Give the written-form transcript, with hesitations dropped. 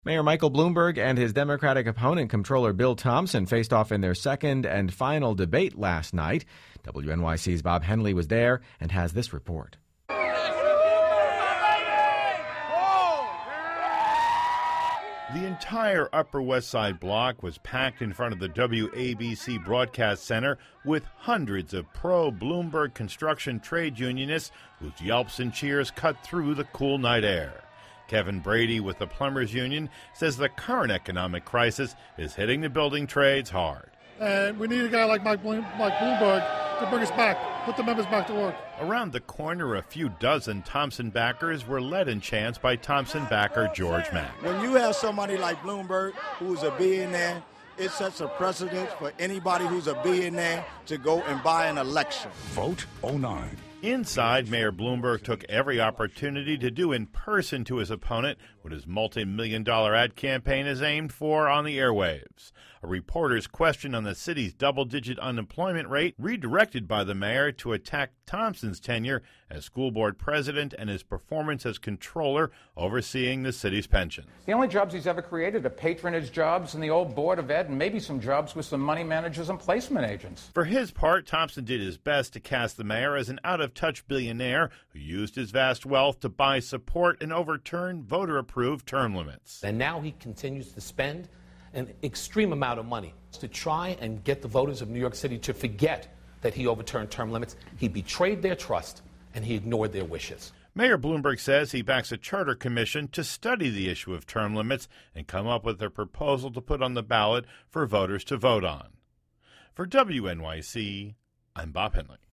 Mayor Michael Bloomberg and his Democratic opponent, Comptroller Bill Thompson, faced off in their second and final debate last night. WNYC's Bob Henley was there and has this report. The entire Upper West Side block was packed in front of the WABC Broadcast Center with hundreds of pro-Bloomberg construction trade unionists whose yelps and cheers cut through the cool night air. Kevin Brady with the Plumbers Union says the current economic crisis is hitting the building trades hard. And we need a guy like Mike Bloomberg to bring us back, put the members back to work. Around the corner, a few dozen Thompson backers were led in chants by Thompson backer George Mack. When you have somebody like Bloomberg, who's a billionaire, it sets a precedent for anybody who's a billionaire to go and buy an election. Vote 09. Inside, Mayor Bloomberg took every opportunity to do in person to his opponent what his multi-million-dollar ad campaign is aimed for on the airwaves. A reporter's question on the city's double-digit unemployment rate redirected by the mayor to attack Thompson's tenure as school board president and his performance as controller overseeing the city's pensions. The only jobs he's ever created are patronage jobs in the old Board of Ed and maybe some jobs with some money managers and placement agents. For his part, Thompson did his best to cast the mayor as an out-of-touch billionaire who used his vast wealth to buy support and overturn voter-approved term limits. And now he continues to spend an extreme amount of money to try and get the voters of New York City to forget that he overturned term limits. He betrayed their trust, and he ignored their wishes. Mayor Bloomberg says he backs a charter commission to study the issue of term limits and come up with a proposal to put on the ballot for voters to vote on. For WNYC, I'm Bob Henley.